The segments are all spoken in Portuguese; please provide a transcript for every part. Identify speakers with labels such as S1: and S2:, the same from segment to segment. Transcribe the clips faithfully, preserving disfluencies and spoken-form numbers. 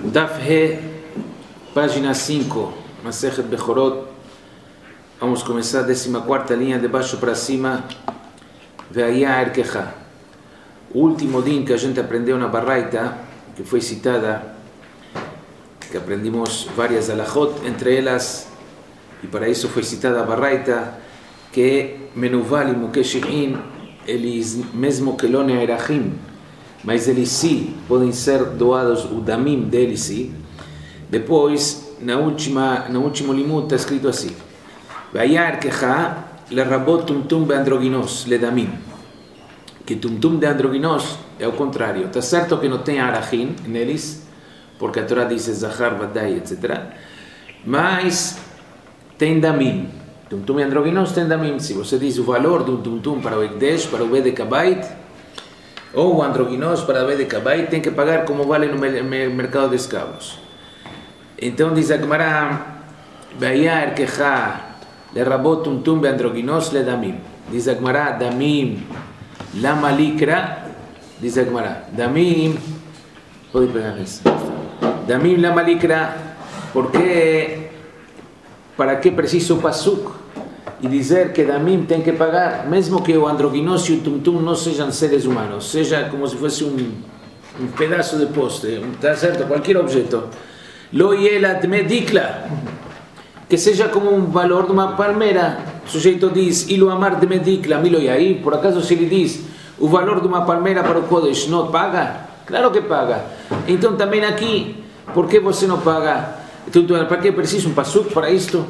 S1: Daf He, página cinco, Masechet Bechorot. Vamos começar a décima quarta linha de baixo para cima. Ve'ayah erkecha. O último din que a gente aprendeu na Baraita, que foi citada, que aprendimos várias alachot, entre elas, e para isso foi citada a Baraita, que Menuval e Mukeshi'in, eles, mesmo que não erachim, mas eles sim podem ser doados, o damim deles sim. Depois, na última, no último limud está escrito assim: Ve'ayah erkecha lerabot tumtum beandroginos ledamim. Que tumtum de androginos é o contrário. Está certo que não tem arachim neles, porque a Torá diz zahar, vadai, etcétera. Mas tem damim. Tumtum e androginos tem damim. Se você diz o valor do tumtum para o Ekdesh, para o Bedek Habayit, ou o androginos para o Bedek Habayit, tem que pagar como vale no mercado de escravos. Então diz a Gemara: Ve'ayah erkecha lerabot tumtum beandroginos ledamim. Diz a Gemara: damim lama likra. Diz a Gemara: damim, pode pegar isso. Damim lama likra, porque para que preciso pasuk e dizer que damim tem que pagar, mesmo que o androginos e o tumtum não sejam seres humanos, seja como se fosse um, um pedaço de poste, está certo? Qualquer objeto. Lo yelat medikla, que seja como um valor de uma palmeira. O sujeito diz, ilo amar de medikla, milo yaí, por acaso se ele diz, o valor de uma palmeira para o Kodesh não paga? Claro que paga. Então também aqui, por que você não paga? Então, para que preciso um pasuk para isto?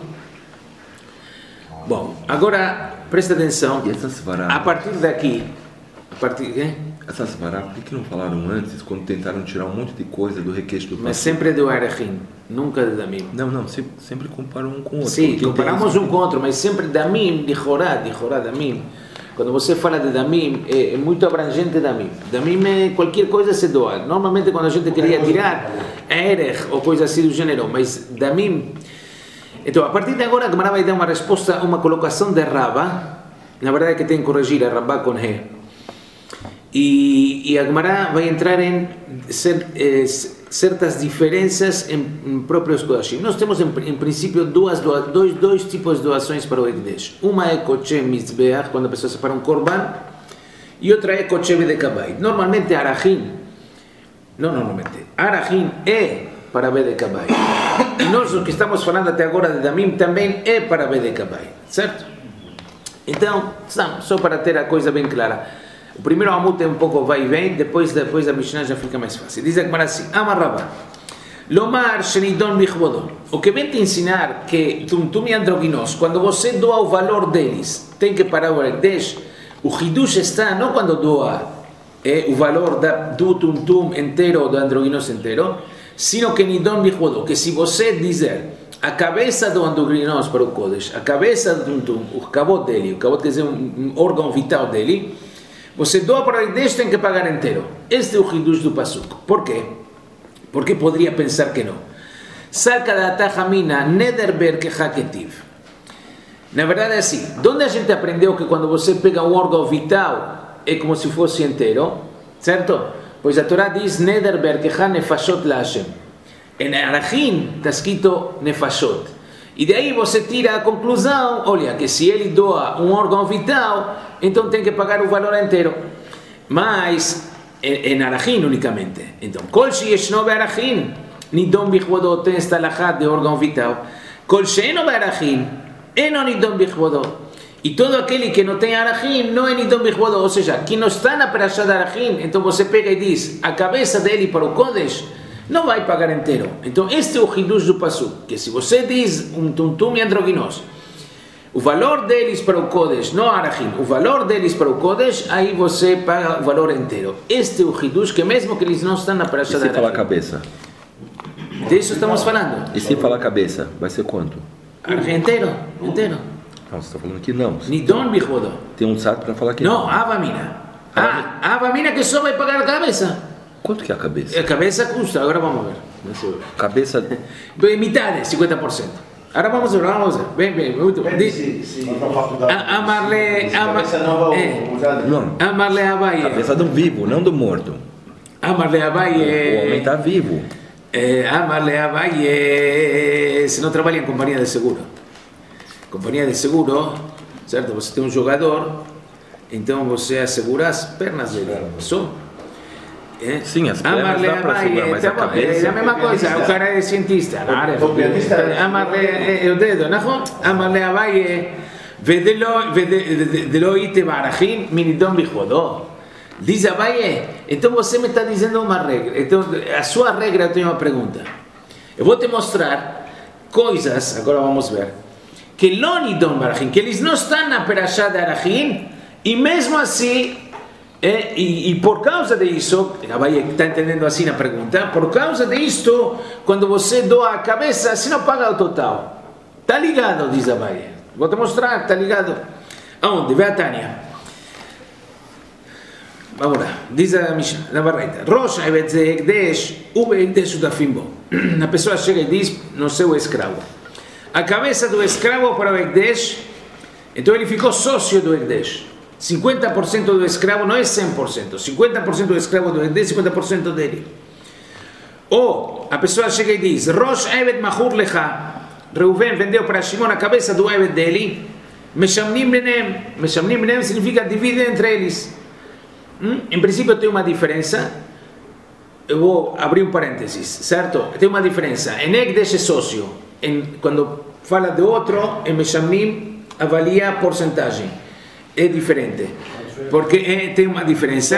S1: Bom, agora presta atenção.
S2: E essas varas?
S1: A partir daqui, a partir, hein?
S2: Essas varas, por que não falaram antes, quando tentaram tirar um monte de coisa do requeixo do pasuk?
S1: Mas sempre do Erechim, nunca de Damim.
S2: Não, não, sempre, sempre comparam um com o outro.
S1: Sim, comparamos um com o outro, mas sempre Damim, de Chorá, de Chorá, Damim. Quando você fala de Damim, é, é muito abrangente Damim. Damim é qualquer coisa se doa. Normalmente quando a gente queria tirar Erech ou coisa assim do gênero, mas Damim... Então, a partir de agora, a Gemara vai dar uma resposta, uma colocação de Rabba. Na verdade é que tem que corrigir a Rabba com He. E, e a Gemara vai entrar em ser, eh, certas diferenças em, em próprios Kodashim. Nós temos, em, em princípio, duas, dois, dois tipos de doações para o Ekdesh. Uma é Koche Mitzbeach, quando a pessoa separa um Korban, e outra é Koche Bedek Habayit. Normalmente, Arachim, não normalmente, Arachim é para Bedek Habayit. E nós, o que estamos falando até agora de Damim, também é para Bedek Habayit, certo? Então, só para ter a coisa bem clara. O primeiro amut é um pouco vai e vem, depois, depois a Mishnah já fica mais fácil. Diz a Gemara assim: Amar Rabba, Lomar Shenidon Bichvodon. O que vem te ensinar que tumtum e androginos, quando você doa o valor deles, tem que parar o Ekdesh. O Hidush está não quando doa é, o valor da, do tumtum inteiro ou do androginos inteiro, sino que Nidon Bichvodon, que se você dizer a cabeça do androginos para o Kodesh, a cabeça do tumtum, o cabot dele, o cabot quer dizer um, um órgão vital dele, você doa para o Ekdesh, tem que pagar inteiro. Este é o Hidush do Pasuk. Por quê? Porque poderia pensar que não. Saca da Tajamina Nederber que Haketiv. Na verdade é assim. Onde a gente aprendeu que quando você pega um órgão vital é como se fosse inteiro, certo? Pois a Torá diz Nederber que ha nefashot la Hashem. Em Arachim está escrito nefashot. E daí você tira a conclusão, olha, que se ele doa um órgão vital, então tem que pagar o valor inteiro. Mas, em Arachim unicamente. Então, Kol sheyeshno be'arachim, nidon bichvodot, tem esta alachá de órgão vital. Kol she'eno be'arachim, eno nidon bichvodot. E todo aquele que não tem Arachim, não é nidon bichvodot. Ou seja, que não está na perashá de Arachim, então você pega e diz, a cabeça dele para o Kodesh, não vai pagar inteiro. Então este é o Hidush do Pasuk, que se você diz um tumtum e androginos, o valor deles para o Kodesh, não Arachim, o valor deles para o Kodesh, aí você paga o valor inteiro. Este é o Hidush, que mesmo que eles não estão na Parashá da Arachim.
S2: E se falar cabeça?
S1: Disso estamos falando.
S2: E se falar cabeça, vai ser quanto?
S1: Arachim inteiro, inteiro.
S2: Não, você está falando que não.
S1: Nidon bichvodot.
S2: Tem um saco para falar que
S1: não. Não, avamina. Ah, avamina que só vai pagar a cabeça.
S2: Quanto que é a cabeça?
S1: A cabeça custa, agora vamos ver.
S2: Cabeça...
S1: Metade, cinquenta por cento. Agora vamos ver, vamos ver. Bem, bem, muito bem. Amarle... Amarle Abaye.
S2: Cabeça do vivo, não do morto.
S1: Amarle Abaye...
S2: O homem está vivo.
S1: Eh, Amarle a Valle, se não trabalha em companhia de seguro. Companhia de seguro, certo? Você tem um jogador, então você assegura as pernas dele. Só. É.
S2: Sim, as pernas dá para assegurar, mas a cabeça...
S1: É a mesma coisa, o cara é cientista. Amarle o dedo, נכון? Amarle a Valle, ולא ייתה בערכים מנידון בכבודו. Diz Abaye, então você me está dizendo uma regra. Então, a sua regra, eu tenho uma pergunta. Eu vou te mostrar coisas, agora vamos ver, que Lonidon Barachim, que eles não estão na Perashá de Arachim, e mesmo assim, é, e, e por causa disso, Abaye está entendendo assim na pergunta, por causa disso, quando você doa a cabeça, você não paga o total. Está ligado, diz Abaye. Vou te mostrar, está ligado. Aonde? Vê a Tânia. Vamos lá, diz a Mishnah, na Baraita, Rosh Eved ze Ekdesh, Ube Ekdesh Shutafim bo. A pessoa chega e diz no seu escravo, a cabeça do escravo para o Ekdesh, então ele ficou sócio do Ekdesh. cinquenta por cento do escravo não é cem por cento, cinquenta por cento do escravo do Ekdesh, cinquenta por cento dele. Ou a pessoa chega e diz, Rosh Eved Mahur Lecha, Reuven vendeu para Shimon a cabeça do Eved dele, Meshamnim Benem, Meshamnim Benem significa divide entre eles. Hum? Em princípio tem uma diferença, eu vou abrir um parênteses, certo? Tem uma diferença, em Ekdesh é sócio, em, quando fala de outro, em Meshamnim avalia a porcentagem, é diferente, porque é, tem uma diferença.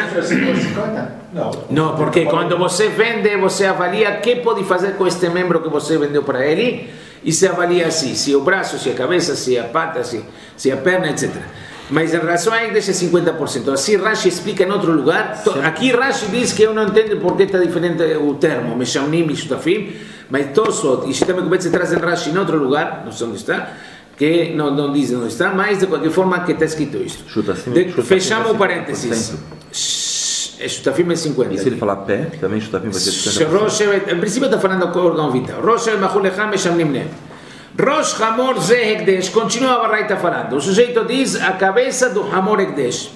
S1: Não, não, porque quando você vende, você avalia o que pode fazer com este membro que você vendeu para ele, e se avalia assim, se o braço, se a cabeça, se a pata, se, se a perna, etcétera. Mas em relação a Ekdesh é cinquenta por cento. Assim Rashi explica em outro lugar. Aqui Rashi diz que eu não entendo porque está diferente o termo, Meshamnim e Shutafim, mas Tosfot e Shita Mekubet traz em Rashi em outro lugar, não sei onde está, que não, não diz onde está, mas de qualquer forma que está escrito isto. De, fechamos o parênteses. Shutafim é cinquenta.
S2: E se ele falar pé, também Shutafim vai ser cinquenta por cento?
S1: Em princípio está falando com o órgão vital. Rosh Mahul Lecha Meshamnim Ne. Rosh Hamor Ze Ekdesh, continua a Baraita falando. O sujeito diz a cabeça do Hamor Ekdesh.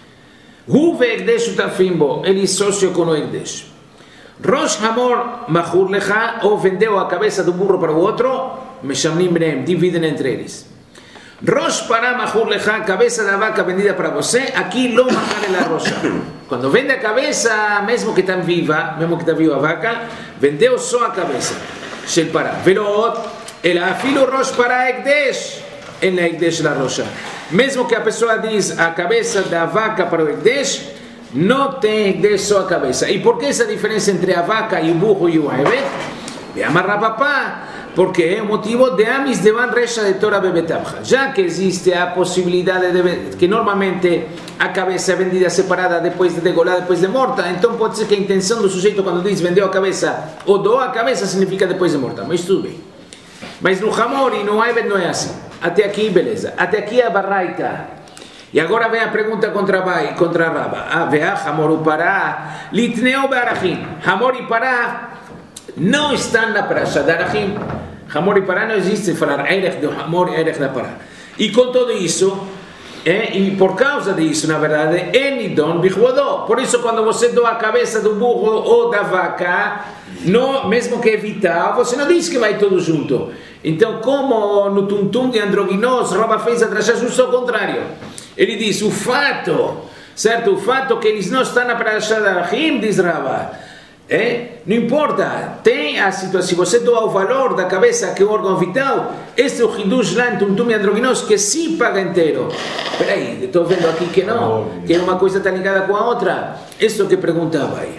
S1: Hu ve Ekdesh Shutafim bo, ele sócio com o Ekdesh. Rosh Hamor Mahur Lecha, ou vendeu a cabeça do burro para o outro, Meshamnim Benem, dividem entre eles. Rosh Pará Mahur Lecha, cabeça da vaca vendida para você, aqui lo mahar la rosha. Quando vende a cabeça, mesmo que está viva, mesmo que está viva a vaca, vendeu só a cabeça. Shel Pará. Velot, ele afilo Rosh para Ekdesh, em Ekdesh la Rosha. Mesmo que a pessoa diz a cabeça da vaca para o Ekdesh, não tem Ekdesh só a cabeça. E por que essa diferença entre a vaca e o burro e o Eved? Ve amarra papá, porque é o motivo de Amis de Van Resha de Torah Bebetabcha. Já que existe a possibilidade de que normalmente a cabeça é vendida separada depois de degolada, depois de morta, então pode ser que a intenção do sujeito quando diz vendeu a cabeça ou doou a cabeça significa depois de morta. Mas tudo bem. Mas no Hamor e no Eved não é assim. Até aqui, beleza. Até aqui a Baraita. E agora vem a pergunta contra a contra Raba. Ah, vê a Hamor e Pará. Litneo Barachim. Hamor e Pará não estão na Parashá de Arachim. Hamor e Pará não existe falar Erech do Hamor e Erech da Pará. E com tudo isso, é, e por causa disso, na verdade, é Nidon Bichvodó. Por isso, quando você doa a cabeça do burro ou da vaca, não, mesmo que é vital, você não diz que vai tudo junto. Então, como no Tuntum de Androginos, Raba fez a Drashá justo ao contrário. Ele diz, o fato, certo? O fato que eles não estão na Parashá de Arachim, diz Raba, é? Não importa, tem a situação, se você doa o valor da cabeça que é o órgão vital, este é o Hidush lá em Tuntum e Androginos que sim paga inteiro. Espera aí, estou vendo aqui que não, que uma coisa está ligada com a outra. Isso que perguntava aí.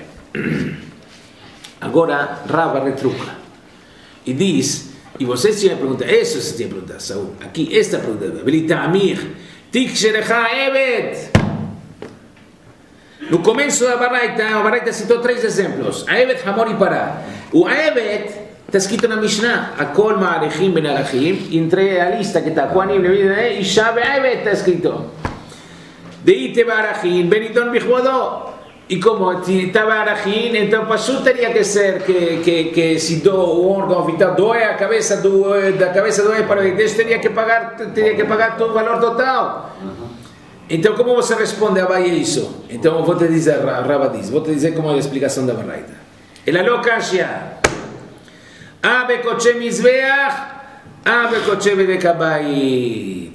S1: Agora Rava retruca e diz, e você tinha perguntado, isso você tinha perguntado, Saúl, aqui esta pergunta, Velitamir, Tiksherecha Evet. No começo da Baraita, a Baraita citou três exemplos, a Evet, Hamor e Pará. O Evet está escrito na Mishnah, Akol Ma'arechim Ben Arachim, entre a lista que está, Kohanim, Levi, e Shabe Evet está escrito. Deite Barachim, Benidon Bichvodó. E como estava Arachim, então Pashut teria que ser que, que, que se do o órgão vital doe a cabeça do, da cabeça do para o Ekdesh, teria que pagar teria que pagar todo o valor total. Então como você responde a Abaye isso? Então vou te dizer, Rava diz, vou te dizer como é a explicação da Baraita. Ela lo kashya. Abe coche misbeach, abe coche bedekabait.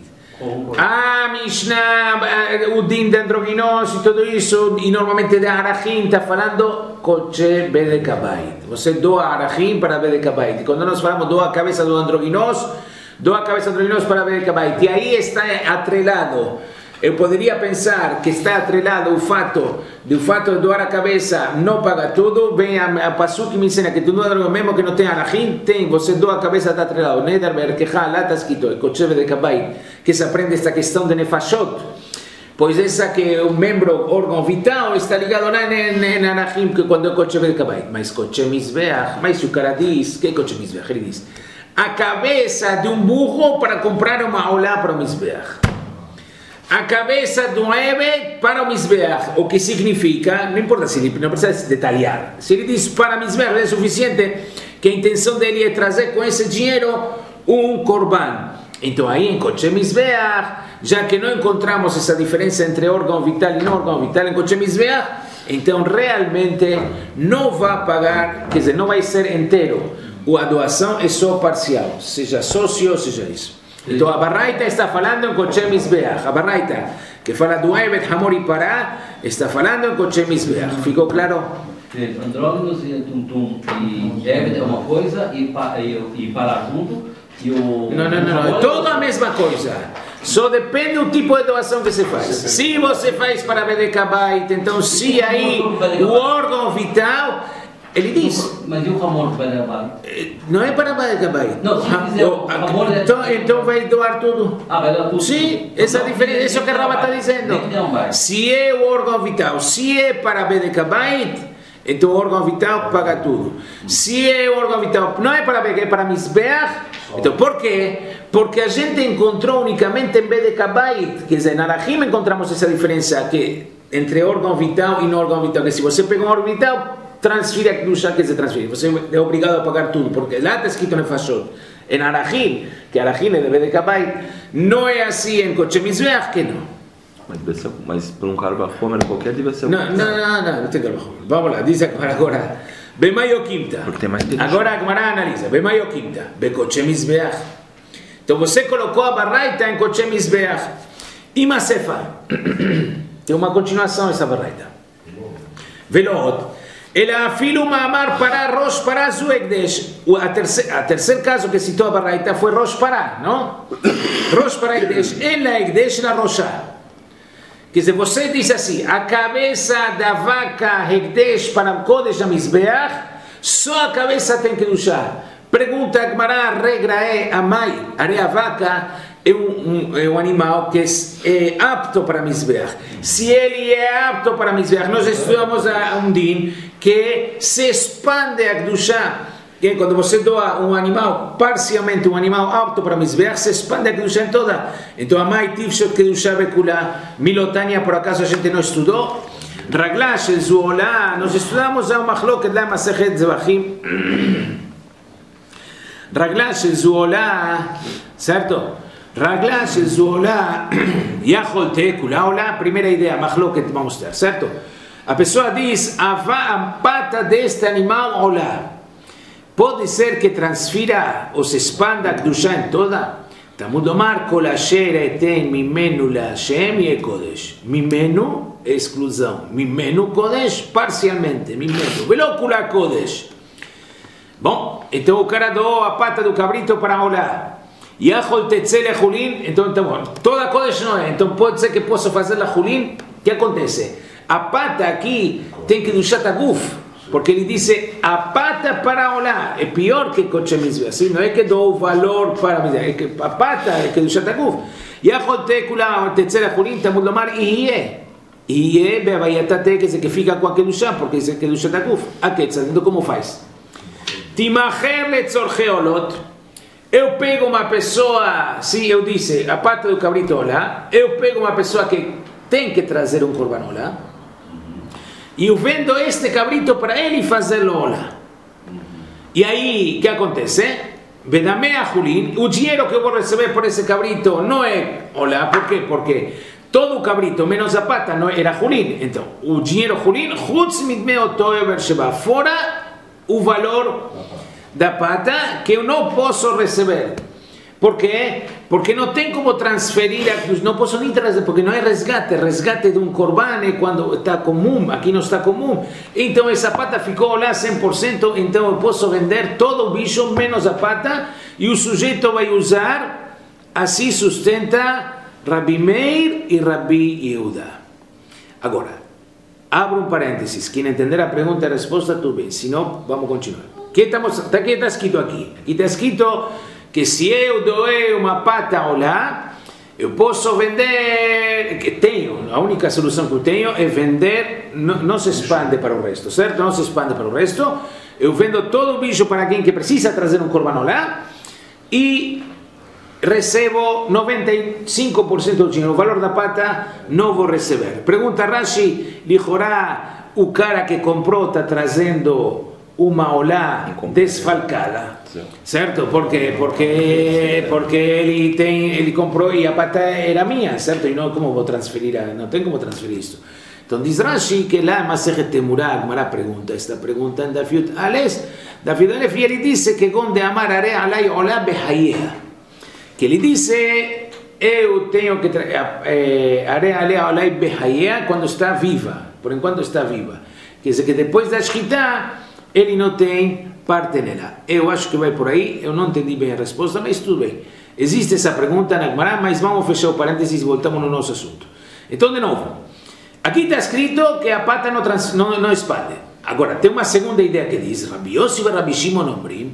S1: A Mishnah, o din de androginos e tudo isso, e normalmente de Arachim está falando coche bedekabait. Você doa Arachim para bedekabait. E quando nós falamos doa a cabeça do androginos, doa a cabeça do androginos para bedekabait. E aí está atrelado. Eu poderia pensar que está atrelado o fato do fato de doar a cabeça não paga tudo. Vem a, a Pasuk que me ensina que tu doa mesmo que não tem Arachim, tem, você doa a cabeça, está atrelado. Neder Berkeha, lá está escrito, Koche Bedekabait, que se aprende esta questão de Nefashot. Pois essa que o membro, órgão vital, está ligado lá em Arachim, que quando é Koche Bedekabait. Mas Koche Mizbeach, mas o cara diz, que é Koche Mizbeach? Ele diz, a cabeça de um burro para comprar uma olá para o Mizbeach. A cabeça do Ebed para o Mizbeach, o que significa, não importa se ele não precisa detalhar, se ele diz para o Mizbeach é suficiente que a intenção dele é trazer com esse dinheiro um korban. Então aí em Koche Mizbeach, já que não encontramos essa diferença entre órgão vital e não órgão vital em Koche Mizbeach, então realmente não vai pagar, quer dizer, não vai ser inteiro, a doação é só parcial, seja sócio, seja isso. Então a Baraita está falando em Koche Mizbeach. A Baraita, que fala do Ebed, Hamor e Pará, está falando em Koche Mizbeach. Ficou claro?
S3: Sim, andrógenos e tum-tum e Ebed é uma coisa e, pa, e, e Pará junto e o...
S1: Não, não, não, não, é toda a mesma coisa. Só depende do tipo de doação que você faz. Se você faz para Bedekabait, então se aí o órgão vital... Ele diz.
S3: Mas e o amor para Bedekabait?
S1: Não é para Bedekabait.
S3: Não, se fizer o amor é...
S1: Então, então vai doar tudo.
S3: Ah, vai doar tudo?
S1: Sim, essa é a diferença, isso que a Rava está dizendo. Se é o órgão vital, se é para Bedekabait, então o órgão vital paga tudo. Se é o órgão vital, não é para Bedekabait, é para Mizbeach, então por quê? Porque a gente encontrou unicamente em Bedekabait, quer dizer, na Arachim encontramos essa diferença que, entre órgão vital e não órgão vital, que se você pega um órgão vital, transfere a Kedusha, que se transfere. Você é obrigado a pagar tudo, porque lá está escrito no Fashot. Em Arachim, que Arachim é de Bedekabait, não é assim em Koche Mizbeach, que não.
S2: Mas, deve ser, mas por um Karbachomer qualquer deve ser...
S1: Não, não, não, não, não tem Karbachomer. Vamos lá, diz a Gemara agora. Bemaio Quinta. Agora a Gemara analisa. Bemaio Quinta. Bekoche Mizbeach. Então você colocou a Baraita em Koche Mizbeach. E Masefa. Tem uma continuação essa Baraita. Velot. Ele afila uma amar para Rosh Pará Zuegdesh. O terceiro, terceiro caso que citou a Baraita foi Rosh Pará, não? Rosh Pará Egdesh. Ele é Egdesh na Roshá. Quer dizer, você diz assim, a cabeça da vaca Egdesh para o Kodesh da Mizbeach, só a cabeça tem que duchar. Pergunta a Gemara, a regra é a mãe, a vaca é um, um, é um animal que é, é apto para Mizbeach. Se ele é apto para Mizbeach, nós estudamos a um din que se expande a Kedushá. Quando você doa um animal, parcialmente um animal apto para Mizbeach, se expande a Kedushá em toda. Então a mãe Tivshot Kedushá Bekula, Milotania, por acaso a gente não estudou. Raglash, el Zuolá, nós estudamos a uma Machloket lá, Masechet Zevachim. Raglash, el Zuolá, certo? Raglash, el Zuolá, Yachol Tekula, olá, primeira ideia, Machloket, vamos ter, certo? A pessoa diz, a, a pata deste animal, olá. Pode ser que transfira ou se expanda a Kedushá em toda? Talmud Omar, Kol asher eten mimenu laHashem e Kodesh. Mimenu é exclusão. Mimenu Kodesh, parcialmente. Mimenu. Velo kula Kodesh. Bom, então o cara doou a pata do cabrito para olá. Yachol tetzeh lechulin, então, então toda Kodesh não é. Então pode ser que possa fazer la chulin. O que acontece? A pata aqui tem que duchar taguf. Porque ele disse, a pata para olá é pior que Koche Mizbeach, assim, não é que dou valor para Mizbeach, é que a pata é que do Shataguf. Yachol tekula, tetzeh lechulin, Talmud lomar, iye. Iye, beavayatate, que é que fica com a Kedushá, porque é que do Shataguf. Aqui, então como faz? Timacher letzorche olot. Eu pego uma pessoa, sim, eu disse, a pata do cabrito olá, eu pego uma pessoa que tem que trazer um korban olá, e eu vendo este cabrito para ele fazer olá. E aí, o que acontece? Vedame a Julin, o dinheiro que eu vou receber por esse cabrito não é olá, por quê? Porque todo o cabrito, menos a pata, não era Julin. Então, o dinheiro Julin, chutz mitmeo toever sheba, fora o valor da pata que eu não posso receber. Por quê? Porque não tem como transferir, não posso nem trazer, porque não é resgate, resgate de um corban é quando está comum, aqui não está comum. Então essa pata ficou lá cem por cento, então eu posso vender todo o bicho menos a pata e o sujeito vai usar, assim sustenta Rabi Meir e Rabi Yehuda. Agora, abro um parênteses, quem entender a pergunta e a resposta, tudo bem, senão vamos continuar. O que está escrito aqui? Aqui está escrito que se eu doei uma pata olá, eu posso vender, que tenho, a única solução que eu tenho é vender, não, não se expande para o resto, certo? Não se expande para o resto, eu vendo todo o bicho para quem que precisa trazer um corban olá e recebo noventa e cinco por cento do dinheiro, o valor da pata não vou receber. Pergunta Rashi, Lijorá, o cara que comprou está trazendo uma olá desfalcada, certo? Porque porque porque ele tem ele comprou e a pata era minha, certo? E não como vou transferir, a, não tem como transferir isso. Então diz Rashi que lá Masechet Temurah, Gemara pergunta esta pergunta em Dafyut Ales, Dafyut Alef, e ele disse que onde amar are alai olá behayea, que ele disse eu tenho que eh, are alai olá behayea quando está viva, por enquanto está viva, quer dizer que depois da Shkita ele não tem parte nela. Eu acho que vai por aí, eu não entendi bem a resposta, mas tudo bem. Existe essa pergunta na Gemara, mas vamos fechar o parênteses e voltamos no nosso assunto. Então, de novo, aqui está escrito que a pata não, trans, não, não expande. Agora, tem uma segunda ideia que diz, Rabi Yossi e Rabi Shimon omrim,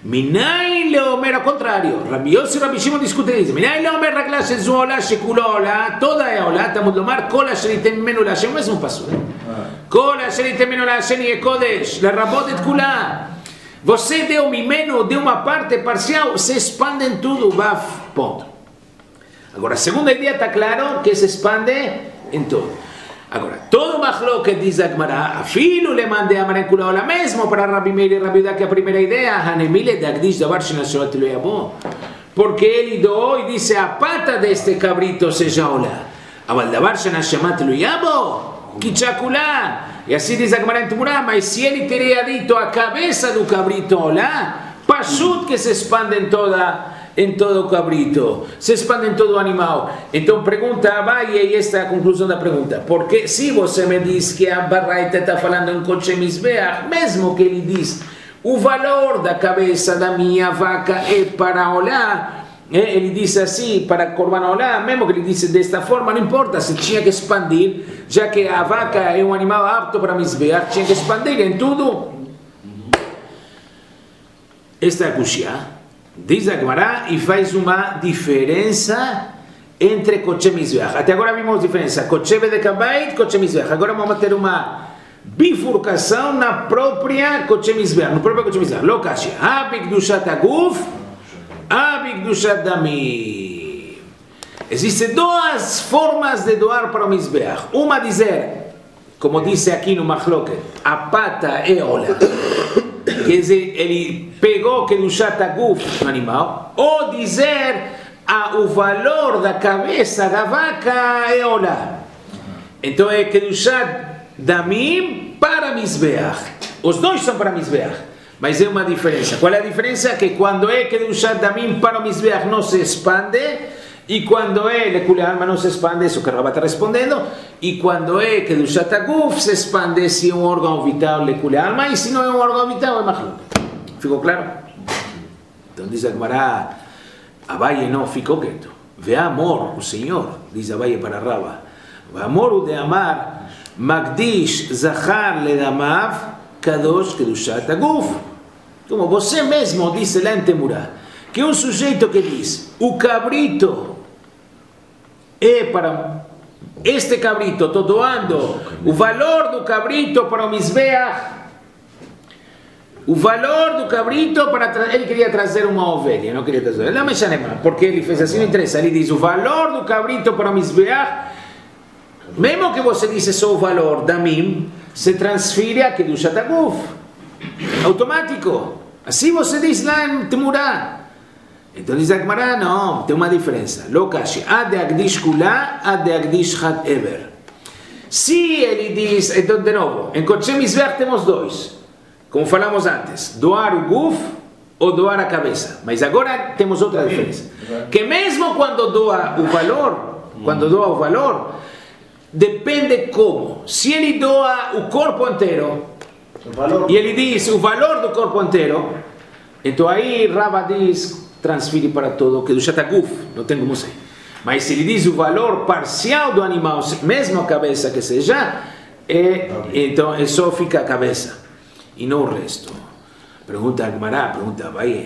S1: Minai leomer, ao contrário, Rabi Yossi e Rabi Shimon discutem isso, Minai leomer ragla shezu ola shekula ola, toda é ola, tamud lomar, kol asher yitem mimenu lashem, o mesmo passo, né? Kol asher yitem mimenu lashem ye kodesh, lerabot et kula. Você deu mimeno, deu uma parte parcial, se expande em tudo, baf, ponto. Agora, a segunda ideia está claro que se expande em tudo. Agora, todo machlok que diz a Gemara, afilo le mandei a Marenkula Ola, mesmo para Rabi Meir e Rabi Yehuda, que a primeira ideia, Hanemile dagdish davar shenashorat lo yabo, porque ele doou e disse a pata deste cabrito seja Ola, aval davar shenashorat lo yabo, kichakulá. E assim diz a Gemara em Temurah, mas se ele teria dito a cabeça do cabrito olá, pashut que se expande em toda em todo o cabrito, se expande em todo o animal. Então pergunta Abaye, e esta é a conclusão da pergunta, porque se você me diz que a Baraita está falando em Kodesh Mizbeach, mesmo que ele diz o valor da cabeça da minha vaca é para olá, ele disse assim, para Korban Olá, mesmo que ele disse desta forma, não importa, se tinha que expandir, já que a vaca é um animal apto para Mizbeach, tinha que expandir em tudo. Esta é a Kushia. Diz a Gemara e faz uma diferença entre Kodesh Mizbeach. Até agora vimos diferença, Kodesh Bedekabait, Kodesh Mizbeach. Agora vamos ter uma bifurcação na própria Kodesh Mizbeach, no próprio Kodesh Mizbeach. Lo Kashia, Abikdushat Aguf, Abikdushat Damim. Existem duas formas de doar para o Mizbeach. Uma dizer, como disse aqui no Machloket, a pata é olha. Quer dizer, ele pegou Kedushat Aguf no animal, ou dizer ah, o valor da cabeça da vaca é olá. Então é Kedushat Damim para Mizbeach. Os dois são para Mizbeach, mas é uma diferença. Qual é a diferença? Que quando é Kedushat Damim para o Mizbeach não se expande, e quando é Lekule Alma não se expande, isso que o Rabá está respondendo, e quando é Kedushat Aguf se expande se é um órgão vital Lekule Alma, e se não é um órgão vital é Machlok. Ficou claro? Então diz a Gemara, Abaye não ficou quieto. Vê amor, o Senhor, diz Abaye para Rabá, vê amor o de amar, Magdish Zachar Ledamav, Kadosh Kedushat Aguf. Como você mesmo disse lá em Temurah, que um sujeito que diz, o cabrito é para este cabrito, estou doando o valor do cabrito para o Mizbeach, o valor do cabrito para ele queria trazer uma ovelha, não queria trazer, não me chame mais, porque ele fez assim, não interessa, ele diz o valor do cabrito para o Mizbeach, mesmo que você disse só o valor da mim, se transfere a Kedushat Aguf, automático, assim você diz lá em Temurah. Então diz a Gemara, não, tem uma diferença. Lokashi, ad agdish kula, ad agdish hat ever. Se ele diz, então de novo, em Kodesh Mizbeach temos dois, como falamos antes, doar o guf ou doar a cabeça. Mas agora temos outra diferença. Que mesmo quando doa o valor, quando doa o valor, depende como. Se ele doa o corpo inteiro, e ele diz o valor do corpo inteiro, então aí Rava diz, transfere para todo, que do Shataguf, não tem como ser. Mas se ele diz o valor parcial do animal, mesmo a cabeça que seja, é, então é só fica a cabeça, e não o resto. Pergunta Agmará, pergunta Abaye,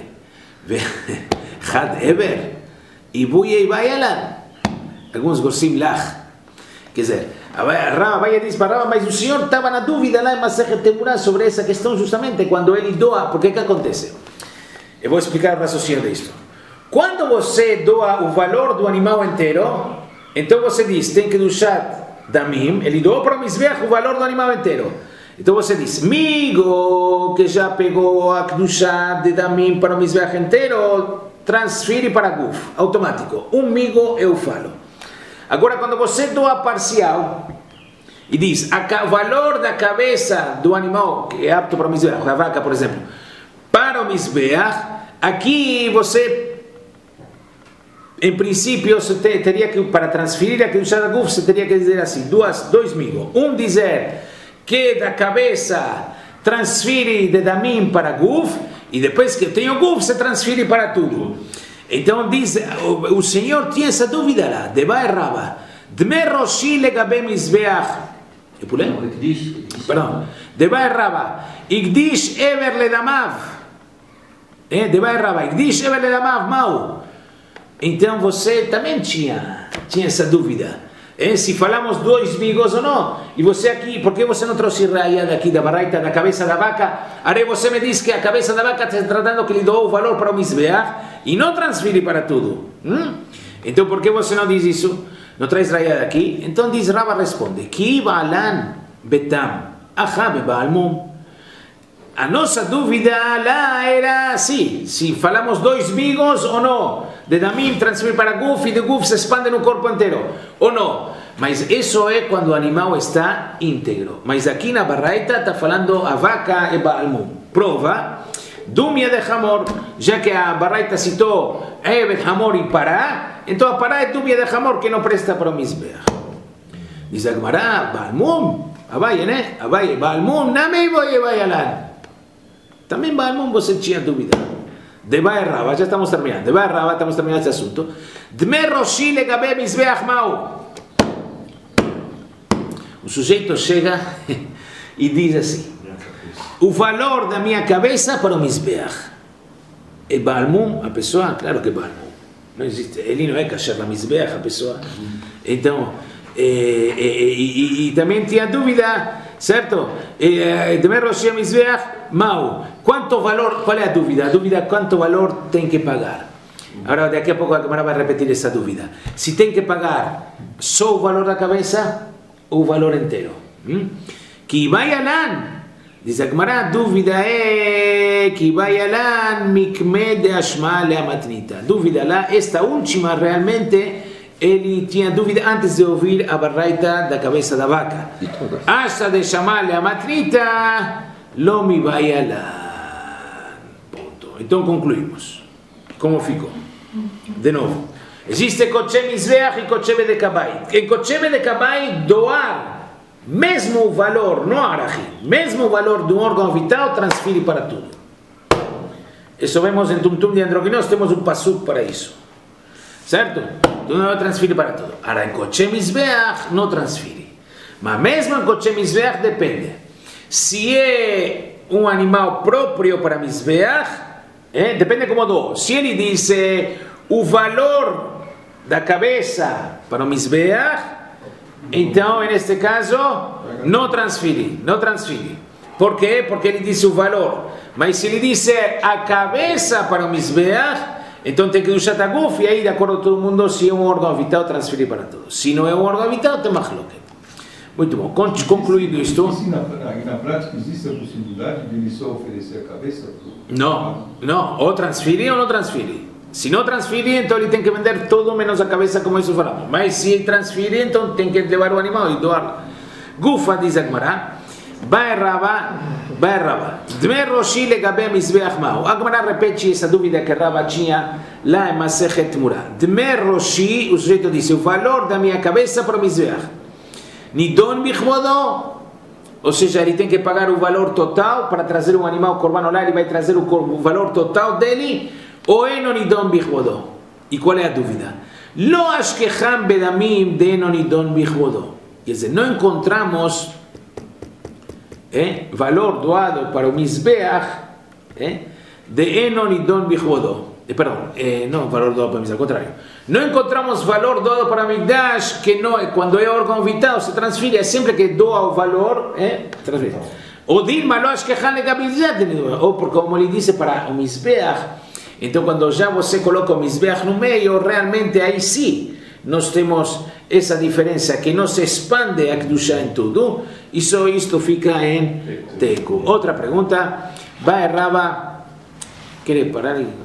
S1: Had Eber, e Buye e Bayalan. Alguns Gorsim Lach. Quer dizer, Abaye diz para Rava, mas o senhor estava na dúvida lá em Masechet Temurá sobre essa questão, justamente quando ele doa, porque que acontece? Eu vou explicar o raciocínio disto. Quando você doa o valor do animal inteiro, então você diz, tem que dushar damim, ele doou para o Mizbeach o valor do animal inteiro. Então você diz, migo que já pegou a dushar de damim para o Mizbeach inteiro, transfere para Guf, automático. Um migo eu falo. Agora, quando você doa parcial, e diz, o valor da cabeça do animal, que é apto para o Mizbeach, a vaca, por exemplo, para o Mizbeach, aqui você... Em princípio, você teria que, para transferir a Kedushá da Guf, você teria que dizer assim, duas, dois migos. Um dizer que da cabeça transfere de Damim para Guf, e depois que tem o Guf, você transfere para tudo. Então, diz, o, o Senhor tinha essa dúvida lá, de Bai Rava, Dme Roshi legabe Mizbeach, eu pulei? Perdão. De Bai Rava, Igdish Ever Ledamav, de Bai Rava, Igdish Ever Ledamav, Mau. Então você também tinha, tinha essa dúvida, é? Se falamos dois migos ou não, e você aqui, por que você não trouxe raia daqui da baraita, da cabeça da vaca? Aí você me diz que a cabeça da vaca está tratando que lhe dou o valor para o Mizbeach e não transfere para tudo. Hum? Então por que você não diz isso? Não traz raia daqui? Então diz, Rava responde, Ki ba'alan betam, achabe ba'almum. A nossa dúvida lá era assim, se falamos dois migos ou não, de Damim transferir para Guf e de Guf se expande no corpo inteiro, ou não. Mas isso é quando o animal está íntegro. Mas aqui na Baraita está falando a vaca e Baalmum. Prova, Dumia de Hamor, já que a Baraita citou Evet Hamor e Pará, então a Pará é Dumia de Hamor que não presta para o Mizbeach. Diz a Gemara, Baalmum, Abaye, né? Abaye, Baalmum, Namei Boye Bayalan. Também Baalmum você tinha dúvida. De Bai Rava, já estamos terminando. De Bai Rava, estamos terminando esse assunto. Dme Roshi legabe Mizbeach mau. O sujeito chega e diz assim, o valor da minha cabeça para o Mizbeach. E Baalmum, a pessoa, claro que Baalmum. Não existe, ele não é kasher na Mizbeach, a pessoa. Então, e, e, e, e também tinha dúvida, certo? Dme Roshi Mizbeach mau. Quanto valor, qual é a dúvida? A dúvida é quanto valor tem que pagar. Agora, daqui a pouco a Gemara vai repetir essa dúvida. Se tem que pagar só o valor da cabeça ou o valor inteiro. Que vai alan. Diz a Gemara, a dúvida é que vai alan mikme de ashma leamatnita. Dúvida lá, esta última realmente, ele tinha dúvida antes de ouvir a baraita da cabeça da vaca. Ashta de shama leamatnita, lo mi vai alan. Então concluímos. Como ficou? De novo. Existe Koche Mizbeach e Koche Bedekabai. Em Koche Bedekabai, doar mesmo o valor, não arahi, mesmo o valor de um órgão vital, transfere para tudo. Isso vemos em Tumtum de Androginos, temos um pasuk para isso. Certo? Tudo não transfere para tudo. Agora, em Koche Mizbeach, não transfere. Mas mesmo em Koche Mizbeach, depende. Se é um animal próprio para Mizbeach, Eh, depende como dou. Se ele diz eh, o valor da cabeça para o Mizbeach, então, neste caso, não transfere. Não transfere. Por quê? Porque ele disse o valor. Mas se ele disse a cabeça para o Mizbeach, então tem que usar a Guf, e aí, de acordo com todo mundo, se é um órgão vital, transferir para todos. Se não é um órgão vital, tem machloket. Muito bom. Concluído isto...
S4: Na, na prática, existe a possibilidade de ele só oferecer a cabeça?
S1: Não, não. Ou transferir ou não transferir. Se não transferir, então ele tem que vender todo menos a cabeça, como isso falamos. Mas se transferir, então tem que levar o animal e doar. Gufa, diz a Gemara, Vai Rava, vai Rava. Dme Roshi legabe mizbeach mao. Agmará repete essa dúvida que Rava tinha lá em Masechet Murah. Dme Roshi, o sujeito disse, o valor da minha cabeça para o mizbeach. Nidon bichvodó. Ou seja, ele tem que pagar o valor total para trazer um animal corban olá, ele vai trazer o, o valor total dele, ou eno nidon bichvodó. E qual é a dúvida? Lo ashkecham bedamim de eno nidon bichvodó. Quer dizer, não encontramos eh, valor doado para o mizbeach eh, de eno nidon bichvodó. Eh, perdão, eh, não valor doado para o mizbeach, ao contrário. Não encontramos valor doado para o Mikdash, que não, quando é órgão vital, se transfere, é sempre que doa o valor, eh, transfere. Ou Dilma, lo ashkechan legabilidade, ou porque, como ele disse, para o mizbeach, então quando já você coloca o mizbeach no meio, realmente aí sim, nós temos essa diferença que não se expande a Kedushá em tudo, e só isto fica em teco. Outra pergunta, vai Rava, quer parar e...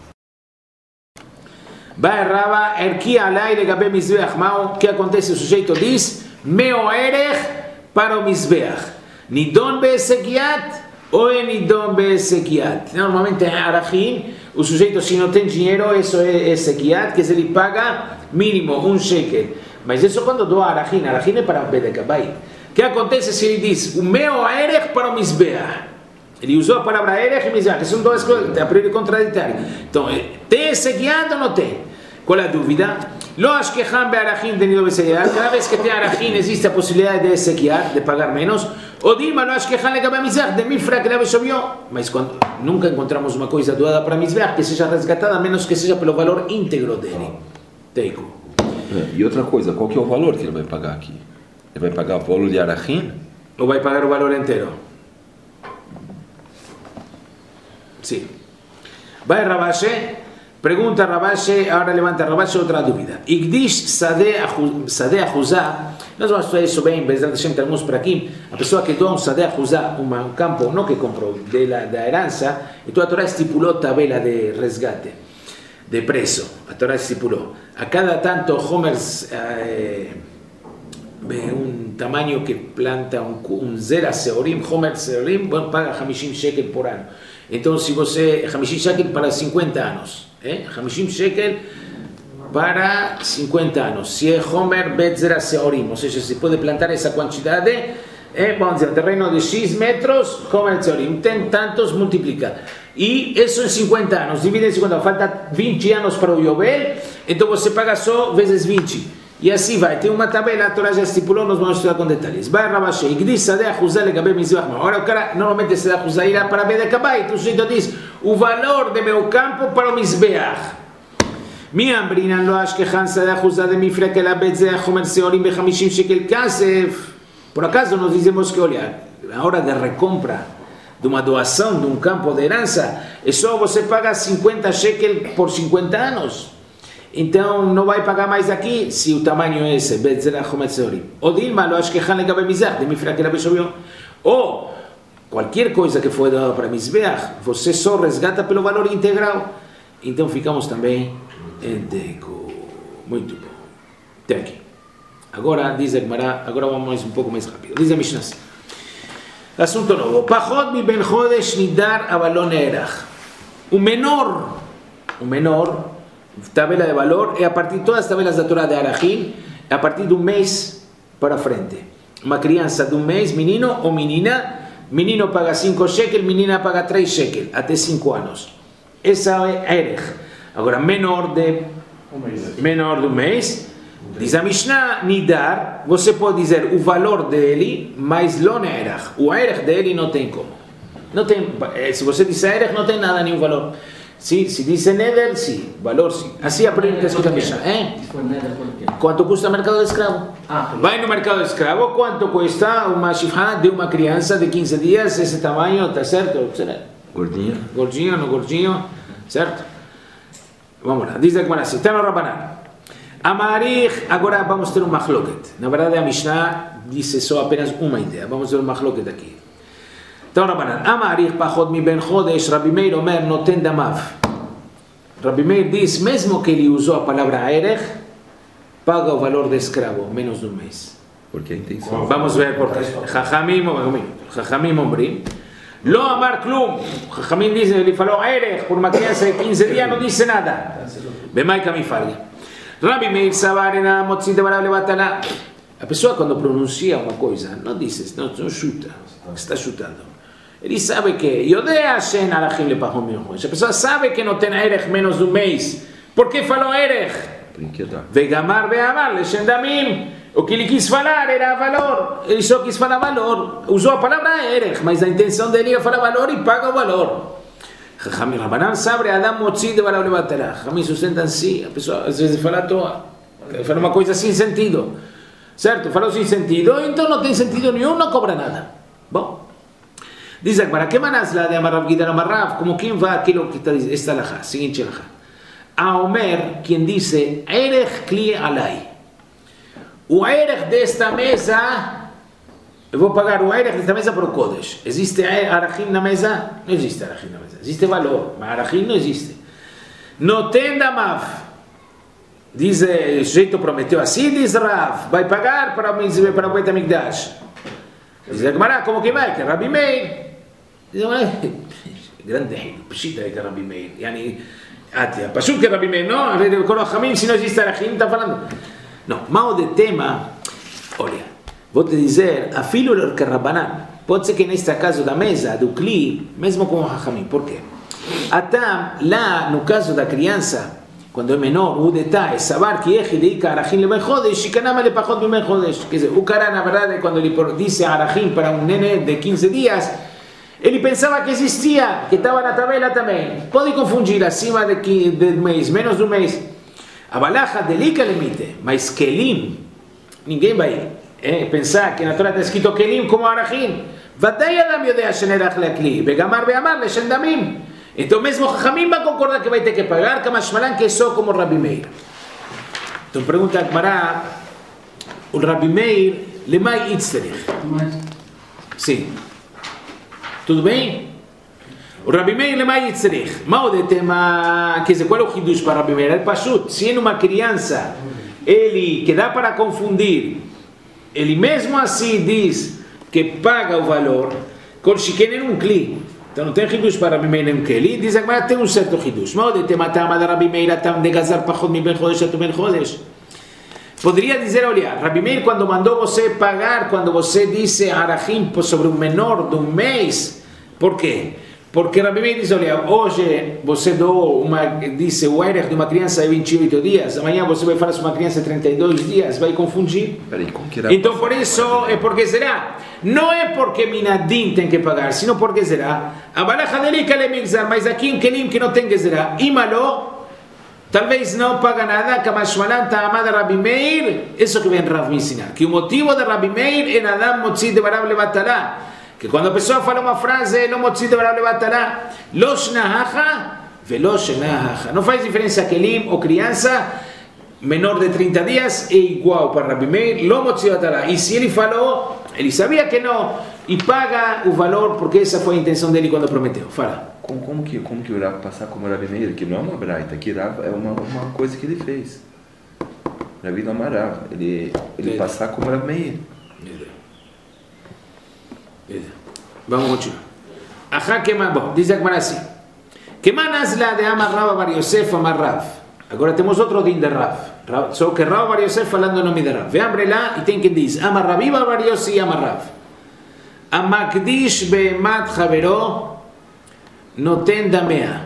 S1: Vai Rava, erquia alai legabe mizbeach mao, o que acontece? O sujeito diz, meo erech para o mizbeach, nidon be'esekiat ou é nidon be'esekiat. Normalmente em Arachim, o sujeito se não tem dinheiro, isso é esekiat, que se ele paga mínimo um shekel. Mas isso quando doa Arachim, Arachim é para Bedekabait. O que acontece se ele diz, o meo erech para o mizbeach? Ele usou a palavra erech e mizbeach, que são duas coisas, a priori contraditórias. Então, tem esekiat ou não tem? Qual é a dúvida? Lo ashkecham be'arachim de nido be'sekiat. Cada vez que tem arachim existe a possibilidade de esekiat, de pagar menos. Ou Dilma, lo ashkecham legabe mizbeach, de mifra que leve chovió. Mas quando, nunca encontramos uma coisa doada para mizbeach que seja resgatada, a menos que seja pelo valor íntegro dele. Teico.
S2: É, e outra coisa, qual que é o valor que ele vai pagar aqui? Ele vai pagar o valor de arachim?
S1: Ou vai pagar o valor inteiro? Sim. Vai Ravashi. Pergunta Ravashi, agora levanta Ravashi outra dúvida. Igdish Sadeh Achuzá, nós vamos fazer isso bem, Bezrat Hashem, teremos por aqui. A pessoa que doa um Sadeh Achuzá, um campo, não que comprou, de la, da herança, então a Torá estipulou tabela de resgate, de preço. A Torá estipulou. A cada tanto, Homer, eh, um tamanho que planta um, um zera seorim, Homer seorim, bueno, paga hamishim shekel por ano. Então, se você, hamishim shekel para cinquenta anos. Eh? hamishim shekel para cinquenta anos. Se é Homer Betzera Seorim, ou seja, se pode plantar essa quantidade, eh? vamos dizer, terreno de X metros, Homer Seorim, tem tantos, multiplica. E isso em cinquenta anos, divide em cinquenta, falta vinte anos para o Yobel, então você paga só vezes vinte. E assim vai, tem uma tabela, a Torá já estipulou, nós vamos estudar com detalhes. Vai Ravashi, Igdish Sadeh Achuzá legabe mizbeach mao. Agora o cara, normalmente Sadeh Achuzá irá para Bedekabait, o sujeito diz, o valor de meu campo para o mizbeach. Mi ambrinan lo ashkechan Sadeh Achuzá de mifra que la betzeh Homer seorim bechamishim shekel kasef. Por acaso nós dizemos que, olha, a hora de recompra de uma doação de um campo de herança, é só você paga cinquenta shekel por cinquenta anos. Então não vai pagar mais aqui se o tamanho é esse, ou Dilma, lo ashkechan legabe mizbeach, de mifra que leve chovió. Ou qualquer coisa que foi dada para mizbeach, você só resgata pelo valor integral. Então ficamos também em teco. Muito bom. Até aqui. Agora diz a Gemara, agora vamos um pouco mais rápido. Diz a Mishnah. Assunto novo. Pachot mi ben chodesh nidar avalon erach. O menor, o menor tabela de valor é a partir de todas as tabelas da Torá de Arachim, é a partir de um mês para frente. Uma criança de um mês, menino ou menina, menino paga cinco shekel, menina paga três shekel, até cinco anos. Essa é Erech. Agora, menor de menor de um mês, diz a Mishnah, Nidar, você pode dizer o valor dele, mas lo Erech. O Erech dele não tem como. Não tem, se você disser Erech, não tem nada, nenhum valor. Sim, se diz Neder, sim, valor sim. Assim aprende a escutar a Mishnah. ¿Eh? ¿Cuánto custa o mercado de escravo? Ah, vai no mercado de escravo, quanto custa uma shifra de uma criança de quinze dias, esse tamanho, está certo?
S2: Gordinho.
S1: Gordinho, não gordinho, certo? Vamos lá, diz a Gemara assim, está no Rabanan. Amarich, agora vamos ter um machloket. Na verdade a Mishnah disse só apenas uma ideia, vamos ter um machloket aqui. Então, Rabanan, Amarich pachot mi ben chodesh, Rabi Meir omer noten damav. Rabi Meir diz, mesmo que ele usou a palavra erech, paga o valor de escravo, menos de um mês.
S2: Porque a intenção...
S1: Vamos ver por qué. Jajamim, Jajamim Ombrim. Lo amar klum. Jajamim dice, ele falou erech, por uma criança de quinze dias não disse nada. Bemai kamifali. Rabbi Meir Savar era motzi de barav levatala. A pessoa quando pronuncia uma coisa, não diz, não, não chuta, está chutando. Ele sabe que Yodea Shen Arachim lepachom min chodesh. A pessoa sabe que não tem erech menos de um mês. Por que falou erech? Vegamar ve'amar leshen damim. O que ele quis falar era valor. Ele só quis falar valor. Usou a palavra erech, mas a intenção dele era falar valor e paga o valor. Jajamim Rabanan sabe Adam motzi de barav levatala. Jajamim sustenta assim. A pessoa às vezes fala à toa. Fala uma coisa sem sentido. Certo? Falou sem sentido, então não tem sentido nenhum, não cobra nada. Bom. Diz agora, que manas lá de Amarav Gidar Amarav, como quem vai aquilo que está dizendo, esta alajá, seguinte alajá. A Omer, quem disse, Erech Kli Alai. O Erech desta mesa, eu vou pagar o Erech desta mesa para o Kodesh. Existe Arachim na mesa? Não existe Arachim na mesa. Existe valor, mas Arachim não existe. Não tem Damav. Diz, o sujeito prometeu assim, diz Rav, vai pagar para o, para o Beit HaMikdash. Diz a Gemara, como que vai? Que é Rabbi Meir. Diz, grande hilo, pshita é que é Rabbi Meir. Yani, atia, pashut que é Rabbi Meir, não? Com os Hamim, se não existe Arachim, está falando. Não, mal de tema, olha, vou te dizer, a filho que Rabbanan, pode ser que neste caso da mesa, do Kli, mesmo com os Hamim, por quê? Até lá, no caso da criança, quando é menor, o detalhe, saber que é de Arachim le Ben Chodesh, e Kanama le Pachot Ben Chodesh. Quer dizer, o cara, na verdade, quando ele disse Arachim para um nenê de quinze dias, ele pensava que existia, que estava na tabela também. Pode confundir acima de, de mês, menos de um mês. A balacha delica limite, mas Kelim, ninguém vai é, pensar que na Torá está escrito Kelim como Arachim. Vadei Adam Yodea Shenerach Leakli, Begamar Beamar Leshen Damim. Então mesmo Jajamim vai concordar que vai ter que pagar, Kamashmalan que é só como Rabbi Meir. Então pergunta a Gemara, o Rabbi Meir, lemai itzterich. Sim. Tudo bem? O Rabbi Meir, lemai itzterich. Mal de tema, quer dizer, qual é o hidush para Rabbi Meir? É pashut, se é uma criança, ele, que dá para confundir, ele mesmo assim diz que paga o valor, com shiken é um kli. Então não tem hidush para Rabbi Meir nem Keli, diz a Gemara tem um certo hidush. Mal de tema tama da Rabbi Meir atam de gazar pachot mi ben chodesh atu ben chodesh. Poderia dizer, olha, Rabbi Meir quando mandou você pagar, quando você disse Arachim sobre um menor de um mês, por quê? Porque Rabbi Meir diz, olha, hoje você deu uma, disse o erech de uma criança de vinte e oito dias, amanhã você vai falar sobre uma criança de trinta e dois dias, vai confundir.
S2: Peraí, como que era?
S1: Então por isso é porque será, não é porque Minadim tem que pagar, sino porque será, a balacha dele que ele mixar, mas aqui em Kelim que não tem que será, Imalo, talvez não paga nada, Kamashmalan ta'amad Rabbi Meir, isso que vem Rav me ensinar, que o motivo de Rabbi Meir é Adam motzi de barav levatala, que quando a pessoa fala uma frase, não motzi de barav levatala, lo shnahacha, velo shnahacha, não faz diferença Kelim ou criança, menor de trinta dias, é igual para Rabbi Meir, lo motzi de levatala, e se ele falou, ele sabia que não, e paga o valor, porque essa foi a intenção dele quando prometeu, fala.
S2: Como, como, que, como que o Rav passar como Rabbi Meir? Que não é uma braita, que Rav é uma, uma coisa que ele fez. Rabi não é Rav, ele, ele passar como Rabbi Meir.
S1: Vamos continuar. Ajá, que mais bom, diz a Gemara assim. Que manas lá de Amar Rav Bar Yosef Amar Rav. Agora temos outro din de Rav. Rav só que Rav Bar Yosef falando o nome de Rav. Veambre lá e tem quem diz Amar Rabi Bar Yosef e Amar Rav. Amakdish be'emat Javero noten damea.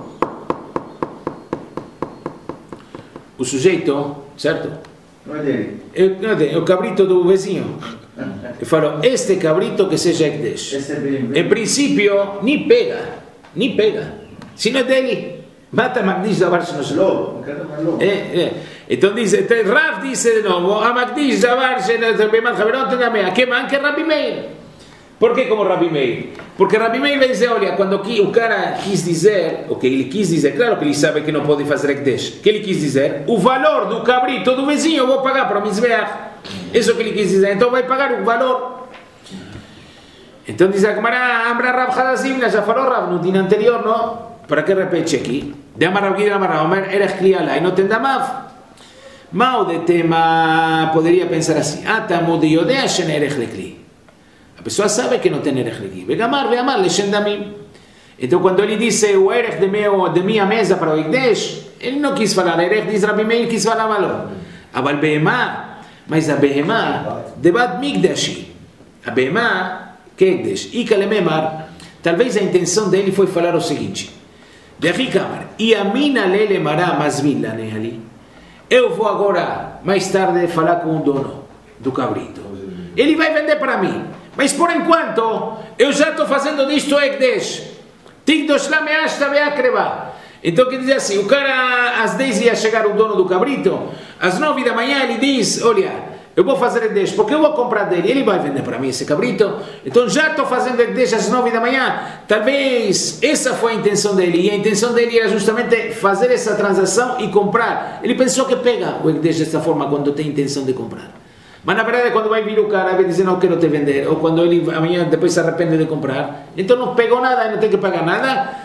S1: O sujeito, certo?
S4: Não é dele.
S1: Eu, não é dele, é o cabrito do vizinho. Eu falo, este cabrito que seja Ekdesh. Em princípio, nem pega, nem pega. Se não é dele, mata Magdish Zavar Shenoslo. É, é. Então diz, Rav disse de novo, a Magdish Zavar Shenoslo, que manque Rabbi Meir. Por que como Rabbi Meir? Porque Rabbi Meir vai dizer, olha, quando o cara quis dizer, o que ele quis dizer, claro que ele sabe que não pode fazer Ekdesh, o que ele quis dizer, o valor do cabrito do vizinho eu vou pagar para o Mizbeach. Isso que ele quis dizer, então vai pagar o valor. Então diz a Gemara, Amra Rav Hadazim, já falou Rav no dia anterior, não? Para que repete aqui? De Amar Rav Gidar Amar Rav, Omer Erech Kli Alai, não tem damav. Mal de tema, poderia pensar assim. Atamu de Yodea Shenerech Lekli. A pessoa sabe que não tem Erech Lekli. Vegamar, veamar, Leshendamim. Então, quando ele disse o Erech de, meu, de minha mesa para o Ekdesh, ele não quis falar Erech, diz Rabi Meir, quis falar valor. Aval Behemá, mas a Behemá, debat Migdashi. A Behemá, que Ekdesh, Ika Lememar, talvez a intenção dele foi falar o seguinte. Dehi Kamar, e a mina lele mará masvila neali. Eu vou agora, mais tarde, falar com o dono do cabrito. Ele vai vender para mim. Mas por enquanto, eu já estou fazendo disto Ekdesh. Tigdosh lameashta veakreba. Então quer dizer assim, o cara às dez ia chegar o dono do cabrito, às nove da manhã ele diz, olha, eu vou fazer Ekdesh, porque eu vou comprar dele, ele vai vender para mim esse cabrito, então já estou fazendo Ekdesh às nove da manhã, talvez essa foi a intenção dele, e a intenção dele era justamente fazer essa transação e comprar. Ele pensou que pega o Ekdesh dessa forma quando tem intenção de comprar. Mas na verdade quando vai vir o cara vai dizer não quero te vender, ou quando ele amanhã depois se arrepende de comprar, então não pegou nada, não tem que pagar nada.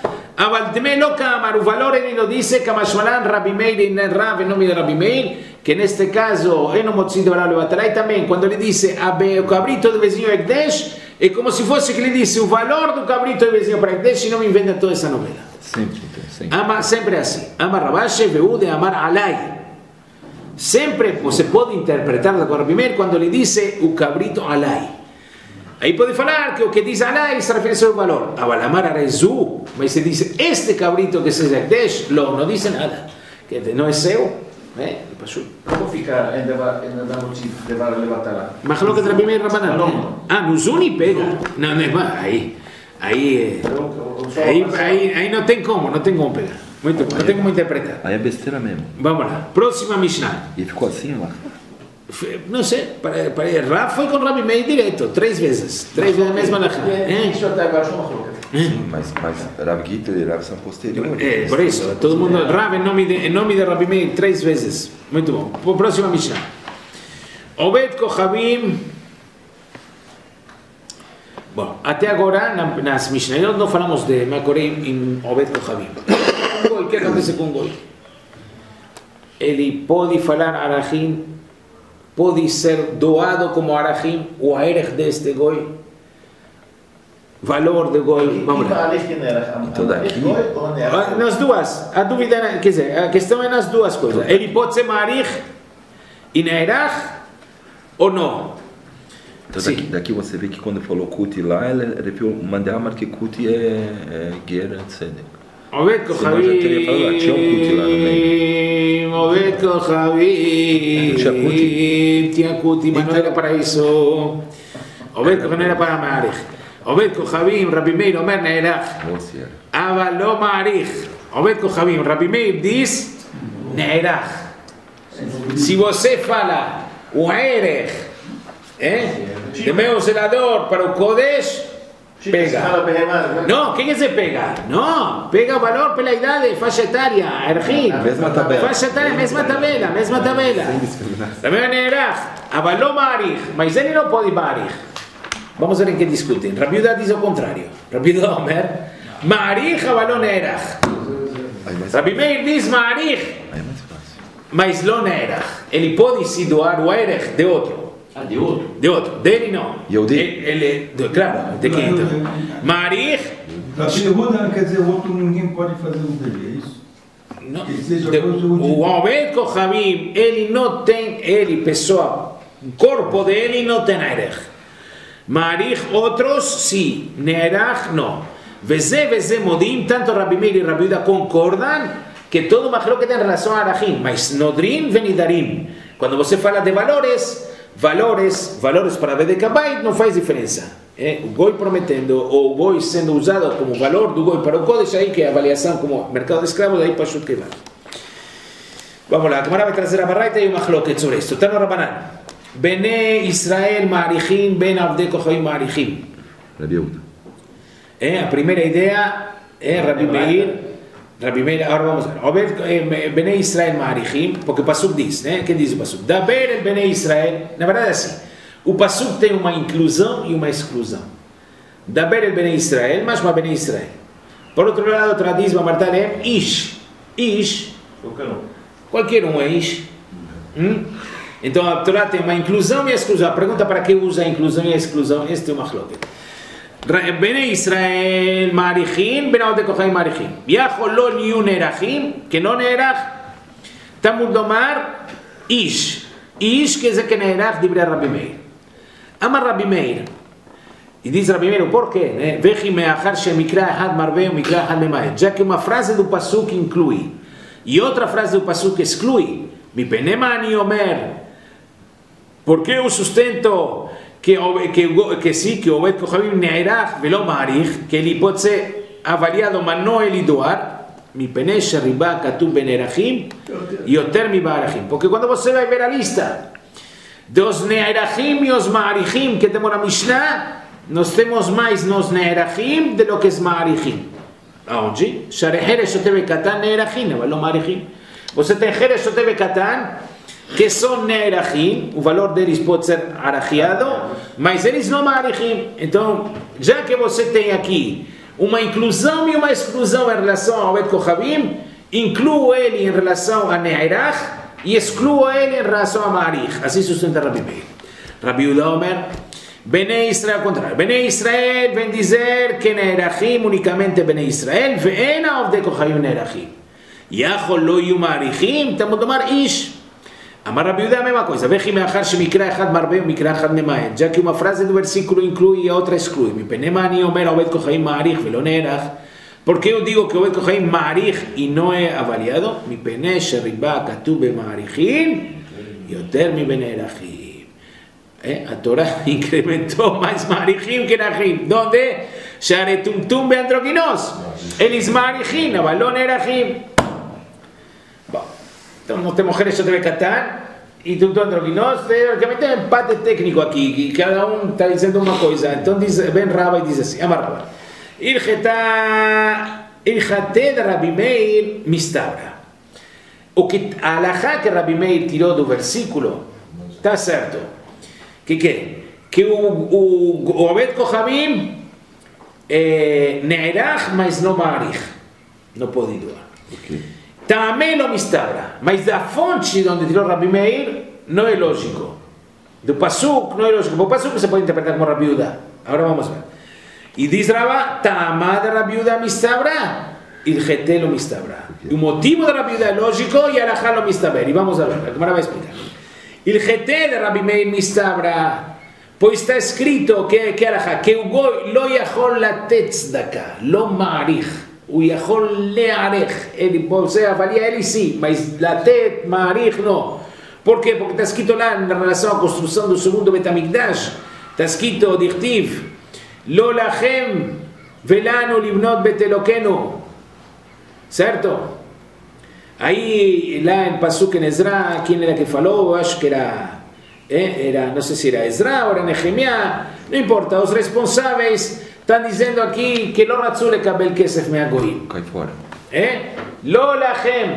S1: O valor ele não disse, Kamashmalan, Rabi Meir, e Rav, em nome de Rabi Meir, que neste caso é no Motzi de Valor Levatalai também, quando ele disse o cabrito do vizinho Ekdesh, é como se fosse que ele disse o valor do cabrito do vizinho para Ekdesh e não me inventa toda essa novela.
S2: Sempre, sempre.
S1: Ama, sempre assim. Amar Rabashi, Veude, Amar Alai. Sempre você pode interpretar da Rabi Meir quando ele disse o cabrito Alai. Aí pode falar que o que diz Alai se refere ao valor. Avalamar Arezu, mas se diz este cabrito que seja Ekdesh, não diz nada. Que não é seu, né?
S5: Como fica ainda da notícia de Vara Levatalá?
S1: Mas lo que Rabi Meir Rabanan. Ah, no Zuni pega. Não, não é mais. Aí, aí, aí, aí, aí não tem como, não tem como pegar. Muito bom, não tem como interpretar.
S2: Aí é besteira mesmo.
S1: Vamos lá, próxima Mishnah.
S2: E ficou assim lá?
S1: Não sei, para, para, Rav foi com Rabi Meir direto, três vezes. Três vezes a mesma Lachá.
S5: Isso até agora é uma roupa.
S2: Sim, mas, mas Rav Gita e Rav são posteriores.
S1: É, por isso, todo mundo, Rav em nome de, em nome de Rabi Meir, três vezes. Muito bom. Próxima Mishnah. Obed Kohabim. Bom, até agora, nas Mishnayot, não falamos de Makorim em Obed Kohabim. O que acontece com o Goi? Ele pode falar Arachim, pode ser doado como Arachim, o Aerech deste Goi, valor do Goi. Vamos lá.
S2: Então daqui...
S1: Nas duas, a dúvida, quer dizer, a questão é nas duas coisas. Ele pode ser Marich e Neirach ou não?
S2: Então daqui, daqui você vê que quando falou Kuti lá, ele referiu Mandamar que Kuti é, é guerra, etcétera.
S1: Obed Kohabim,
S2: tinha um Kuti lá no meio.
S1: Obed Kohabim, tinha Kuti, mas não era para isso. Obed Kohabim não era para Marich. Obed Kohabim, Rabi Meir, Omer Neirach. Avaló Marich. Obed Kohabim, Rabi Meir diz Neirach. Se você fala o Erech, eh, de meu zelador para o Kodesh, pega. Não, quem quer dizer pega? Não, pega o valor pela idade, faixa etária, Erchim.
S2: Mesma tabela.
S1: Faixa etária, mesma tabela, mesma tabela. Também é Erach, avaló Marich, mas ele não pode Marich. Vamos ver em que discutem. Rabi Yehuda diz o contrário. Rabi Yehuda Omer, Marich avaló Erach. Rabi Meir diz Marich, mas lo Erach. Ele pode se doar o Erech de outro.
S3: Ah, de outro?
S1: De outro, dele não.
S2: Yehudi?
S1: Ele, ele, de, claro, de quem então? Marich.
S4: Rabi Yehuda quer dizer, o outro ninguém pode fazer o dele, é isso?
S1: Não,
S4: Que seja
S1: de,
S4: coisa útil.
S1: o Obed Kohabim, ele não tem, ele, pessoa, o corpo dele não tem Erech. Marich, outros, sim. Neirach, não. Veze, veze, modim, tanto Rabi Meir e Rabi Yehuda concordam que todo macro que tem relação a Arachim, mas Nodrim venidarim. Quando você fala de valores, valores, valores para Bedekabait não faz diferença. É, o Goi prometendo, ou o Goi sendo usado como valor do Goi para o Kodesh, aí que é a avaliação como mercado de escravos, aí para o que vai. Vamos lá, a Gemara vai trazer a Baraita e uma Machloket sobre isto. Tano Rabanan. Bene Israel Ma'arichim, Ben Avdei Kohabim Ma'arichim.
S2: Rabi Yehuda.
S1: É, a primeira ideia é Rabi Meir. Rabi Meir, agora vamos ver. Obed, eh, Bene Israel Ma'arichim, porque o Pasuk diz, né? Quem diz o Pasuk? Daber el Bene Israel. Na verdade é assim. O Pasuk tem uma inclusão e uma exclusão. Daber el Bene Israel, mas uma Bene Israel. Por outro lado, traduz Mamartalem Ish. Ish.
S5: Qualquer um.
S1: Qualquer um é Ish. Hum? Então a Torá tem uma inclusão e a exclusão. A pergunta para que usa a inclusão e a exclusão, este é o machloket. Bnei Israel marichin, ben Aod Kohaim marichin. Yachol lo niu nerachim, que no nerach, Tamud domar, ish. Ish quer dizer que nerach dibre Rabbi Meir. Ama Rabbi Meir. E diz Rabbi Meir, por quê? Né? Vechi meachar shemikra ahad marveu, mikra ahad memaed. Já que uma frase do pasuk inclui e outra frase do pasuk exclui, mi penema ani omer, porque eu sustento que, que, que sim, que Obed Kohavim neirach velo marich, que ele pode ser avaliado, mas não ele doar, mi pene sheriba katub benerachim e oter mi barachim. Porque quando você vai ver a lista dos neirachim e os marachim que temos na Mishnah, nós temos mais nos neirachim do que os marachim. Aonde? Shareheres otev katan neirachim, mas não marachim. Você tem heres otev katan que são neirachim, o valor deles pode ser arachiado, mas eles não marachim. Então, já que você tem aqui uma inclusão e uma exclusão em relação ao Bet Kohavim, incluo ele em relação a Neirach e excluo ele em relação a Marich. Assim sustenta Rabbi Meir. Rabbi Yehuda Omer, Bnei Israel ao contrário. Bnei Israel vem dizer que Neirachim unicamente Bnei Israel, ve'en ha'ovdei Kohavim Neirachim. Yachol lo yu Marichim, Tamud domar ish. Amar Rabbi Yehuda a mesma coisa. Vechi meachar shemikra echad marbeu, mikra echad memaed. Já que uma frase do versículo inclui e a outra exclui. Mi penema ani omer Obed Kohaim ma'arich velo nerach. ¿Por qué eu digo que Obed Kohaim ma'arich e não é avaliado? Mi pene sheriba katub bema'arichin yoter mi benerachim. Eh? A Torá incrementou mais ma'arichim que nerachim. ¿Dónde? Sharetumtum beandroginos. Elis ma'arichim, avalon nerachim. Então, nós temos Heres Otev Katan e Tumtum Androginos, realmente é um empate técnico aqui, que cada um está dizendo uma coisa. Então, diz, vem Raba e diz assim, Amar Raba, Ilchate de Rabbi Meir mistabra. O que a alahá que Rabbi Meir tirou do versículo, está certo. Que que? Que o, o, o Obed Kohavim é Neirach, mas não Ma'arich. Não pode doar. Okay. Também não mistabra, mas da fonte de onde tirou Rabbi Meir não é lógico. Do pasuk não é lógico. O pasuk se pode interpretar como Rabbi Yehuda. Agora vamos ver. E diz Rava, Tamad Rabbi Yehuda mistabra, ilchete lo mistabra. O motivo de Rabbi Yehuda é lógico e alahá lo mistabra. E vamos a ver, a Gemara vai explicar. Ilchete de Rabbi Meir mistabra, pois está escrito que, que alahá, que o goi lo yachol latet tzedakah, lo ma'arich. O Yachol Le'arech, ele pode avaliar ele sim, mas Latet, Ma'arich não. Por quê? Porque está escrito lá na relação à construção do segundo Bet HaMikdash, está escrito, Dichtiv, Lo lachem velanu libnot bet Elokenu. Certo? Aí, lá em Pasuk em Ezra, quem era que falou? Eu acho que era, eh, era, não sei se era Ezra ou era Nehemiah, não importa, os responsáveis estão dizendo aqui que לא רצו לקבל כסף מהגויים.
S2: Cai fora.
S1: אה? לא לכם.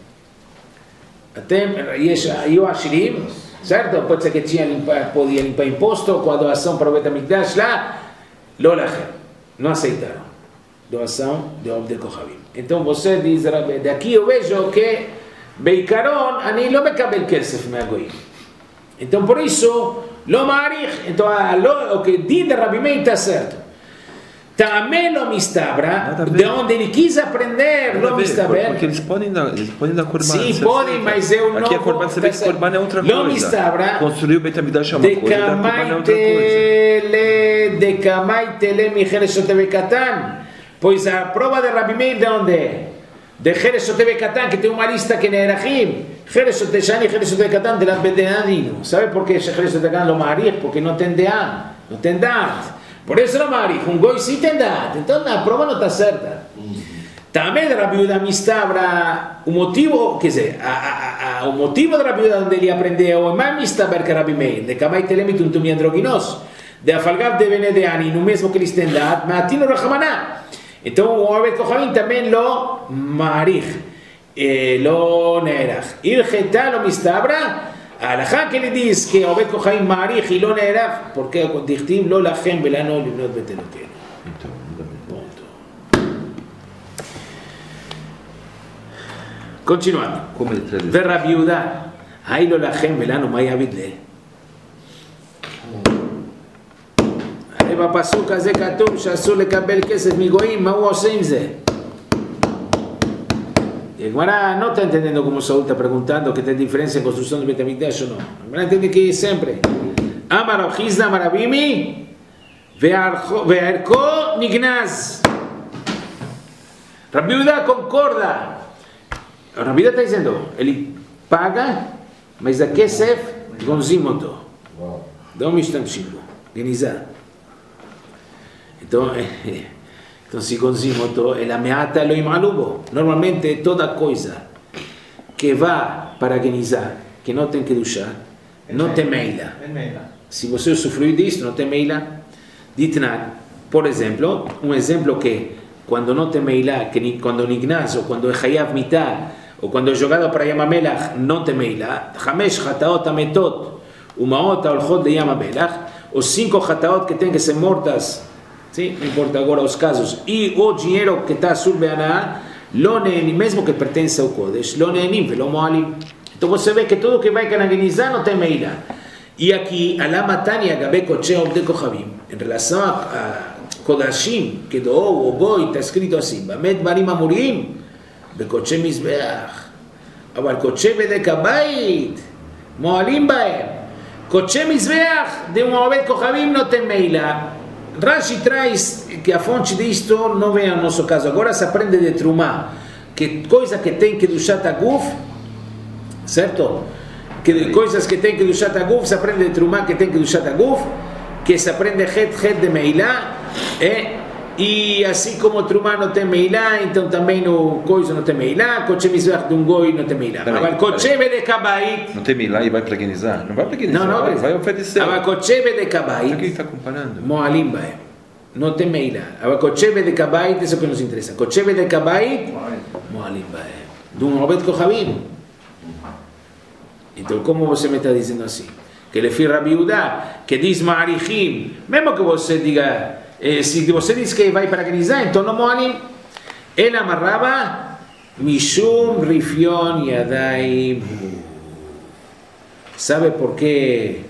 S1: אתם, יש, היו עשירים, certo? Pode ser que tinha limpa, podia limpar imposto com a doação para o Bet HaMikdash lá. לא לכם. Não aceitaram. Doação de Obed Kohavim. Então você diz, daqui eu vejo que, בעיקרון, אני לא מקבל כסף מהגויים. Então por isso, לא מעריך. Então o que diz Rabbi Meir está certo. Também não mistabra, de onde ele quis aprender, não mistabra.
S2: Porque eles podem dar, eles podem dar corban.
S1: Sim, podem, mas eu não.
S2: Aqui a corban, você vê que corban é outra coisa.
S1: Não mistabra.
S2: Construir o Bet HaMikdash é uma coisa, dar corban é outra coisa.
S1: De kamai tele mi Heres Otev Katan, pois a prova de Rabbi Meir de onde? De Heres Otev Katan, que tem uma lista que é Erachim. Heres Otev Shani, Heres Otev Katan de la Bedeadino. Sabe por que Heres Otev Katan lo Ma'arich? Porque não tem dean, não tem dat. Por isso não Ma'arich, um goi sim tem dat. Então a prova não está certa. Também de Rabbi Yehuda mistabra, o motivo, quer dizer, a, a, a, o motivo de Rabbi Yehuda onde ele aprendeu é mais mistabra que Rabbi Meir, de kamai telem tumtum androginos, de afalgav de benedeani, no mesmo que eles têm dat, matino rachamaná. Então o Obed Kohavim também lo Ma'arich, lo Neirach. Ilcheta lo mistabra, a alahá que ele diz que Obed Kohavim Ma'arich e lo Neirach, porque dichtiv lo lachem velano libnot bet Elokenu. Continuando.
S2: Como ele traduz?
S1: Ver Rabbi Yehuda. Aí lo lachem velano mai avidle. Aí בפסוק הזה כתוב שאסור לקבל כסף מגויים, מה הוא עושה עם זה? Y el Gemara no está entendiendo como Saúl está preguntando que hay diferencia en construcción de Beit HaMikdash o no. El Gemara entiende que siempre Amar Rav Chizda Amar Rav Imi Ve'arko Nignaz. Rabbi Yehuda concorda. Rabbi Yehuda está diciendo, él paga, mas a kesef gonzim oto. Não משתמשים בו, גניזה. Entonces, Então, se gonzim oto, el ameata lo imalubo. Normalmente, toda coisa que vá para genizar, que não tem kedushá, não tem meila. Se você usufruir disso, não tem meila. Ditnan, por exemplo, um exemplo que, quando não tem meila, que quando nignaz, ou quando é hayav mitah, ou quando é jogado para Yam HaMelach, não tem meila. Hamesh chataot ametot, umaot aolchot de Yam HaMelach, os cinco chataot que têm que ser mortas. Sim, não importa agora os casos, e o dinheiro que está sobre a lo ne'enim, mesmo que pertence ao Kodesh, lo ne'enim velo moalim. Então você vê que tudo que vai canagenizar não tem meila. E aqui, alama tanya gabe koche obde kochavim, em relação a Kodashim, que doou o boi, está escrito assim, bamet barim amurim, bekoche mizbeach, אבל koche bedek habayit, moalim baem, koche mizbeach, de um obed kochavim não tem meila. Rashi traz que a fonte disto não vem ao nosso caso. Agora se aprende de Trumá, que coisa que tem que do Shataguf, certo? Que coisas que tem que do Shataguf, se aprende de Trumá que tem que do Shataguf, que se aprende Het Het de Meilá, é? E assim como Trumá não tem Meilá, então também no coisa não tem Meilá, Koche Mizbeach de um goi não tem Meilá. Mas Koche Bedek Habayit
S2: não tem Meilá e vai para genizar? Não vai para genizar,
S1: não, não,
S2: vai, vai oferecer.
S1: Mas Koche Bedek Habayit,
S2: o que ele está comparando?
S1: Moalim Baem, não tem Meilá. Mas Koche Bedek Habayit, isso é o que nos interessa. Koche Bedek Habayit, Moalim Baem. De um Obed Kochavim. Então como você me está dizendo assim? Que ele fez Rabbi Yehuda, que diz Ma'arichim, mesmo que você diga, eh, se você diz que vai para genizar, então não moalim. Ele amarrava Mishum Rifion Yadayim. Sabe por quê?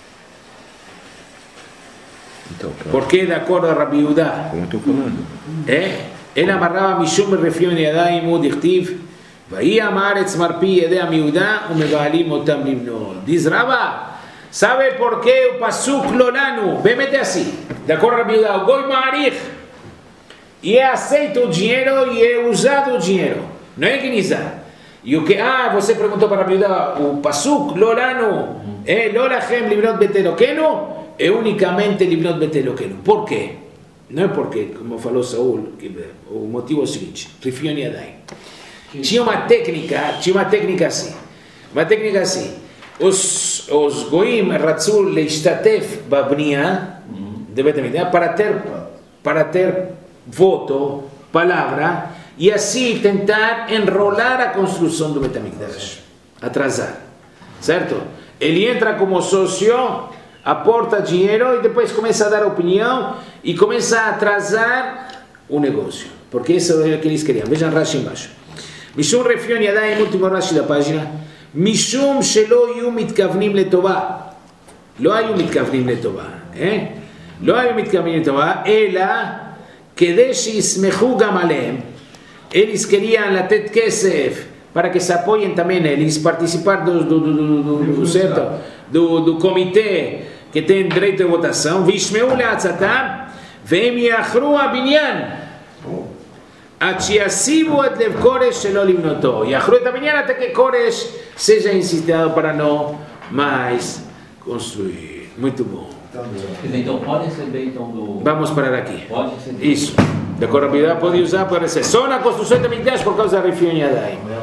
S2: Então,
S1: por que de acordo a Rabbi Yehuda?
S2: Como estou falando.
S1: É? Ele amarrava Mishum Rifion Yadayim Udichtiv Vai amaretz marpi yedei Yehuda umevalim otam limnot. Diz Rava, sabe por que o pasuk lolanu? Bemete assim, de acordo a Rabbi Yehuda, o goi ma'arich, e é aceito o dinheiro e é usado o dinheiro, não é genizar. E o que, ah, você perguntou para Rabbi Yehuda, o pasuk lolanu, é lolachem libnot betelokenu, é unicamente libnot betelokenu. Por quê? Não é porque, como falou Saúl, que o motivo é o seguinte, rifion yadayim. Tinha uma técnica, tinha uma técnica assim, uma técnica assim. Os os goim ratzu leishtatef babnia de Beit HaMikdash para ter para ter voto, palavra e assim tentar enrolar a construção do Beit HaMikdash, atrasar, certo? Ele entra como sócio, aporta dinheiro e depois começa a dar opinião e começa a atrasar o negócio, porque isso é o que eles queriam. Vejam Rashi embaixo. Mishum refion yadayim, último Rashi da página. Mishum shelo yu mitkavnim letová. Lo hayu mitkavnim letová. Eh? Lo hayu mitkavnim letová. Ela, kedesh yismechu gam alehem. Eles queriam latet kesef para que se apoiem também eles, participar do, do, do, do, do, do, certo? do, do comitê que tem direito de votação. Vishmeu le'atzatam, ve'em yachru abinyan. עד שיסיבו את לב קורש שלא לבנותו. יאכלו את הבניין עד que קורש seja incitado para não mais construir. Muito bom.
S3: Então pode receber então do...
S1: Vamos parar aqui.
S3: Pode receber.
S1: Isso. De corrupidade pode usar para receber. Só na construção de Mikdash por causa da Rifion Yadayim.